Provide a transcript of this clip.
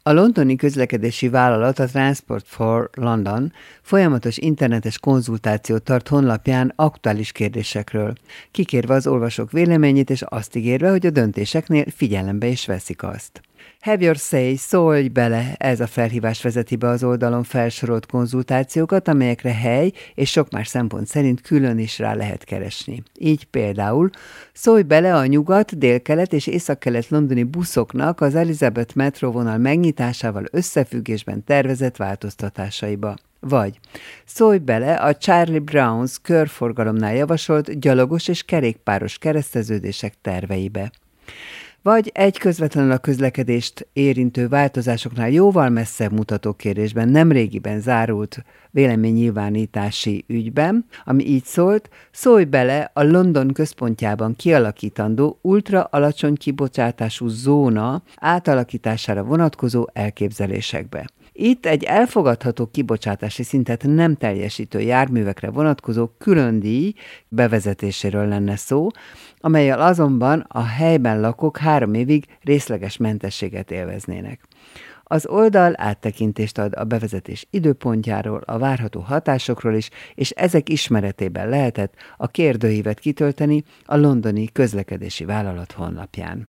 A londoni közlekedési vállalat, a Transport for London folyamatos internetes konzultációt tart honlapján aktuális kérdésekről, kikérve az olvasók véleményét és azt ígérve, hogy a döntéseknél figyelembe is veszik azt. Have your say, szólj bele, ez a felhívás vezeti be az oldalon felsorolt konzultációkat, amelyekre hely és sok más szempont szerint külön is rá lehet keresni. Így például szólj bele a nyugat, délkelet és északkelet londoni buszoknak az Elizabeth metróvonal megnyitásával összefüggésben tervezett változtatásaiba. Vagy szólj bele a Charlie Brown's körforgalomnál javasolt gyalogos és kerékpáros kereszteződések terveibe. Vagy egy közvetlenül a közlekedést érintő változásoknál jóval messzebb mutató kérdésben nemrégiben zárult véleménynyilvánítási ügyben, ami így szólt, szólj bele a London központjában kialakítandó ultra alacsony kibocsátású zóna átalakítására vonatkozó elképzelésekbe. Itt egy elfogadható kibocsátási szintet nem teljesítő járművekre vonatkozó külön díj bevezetéséről lenne szó, amellyel azonban a helyben lakók 3 évig részleges mentességet élveznének. Az oldal áttekintést ad a bevezetés időpontjáról, a várható hatásokról is, és ezek ismeretében lehetett a kérdőívet kitölteni a londoni közlekedési vállalat honlapján.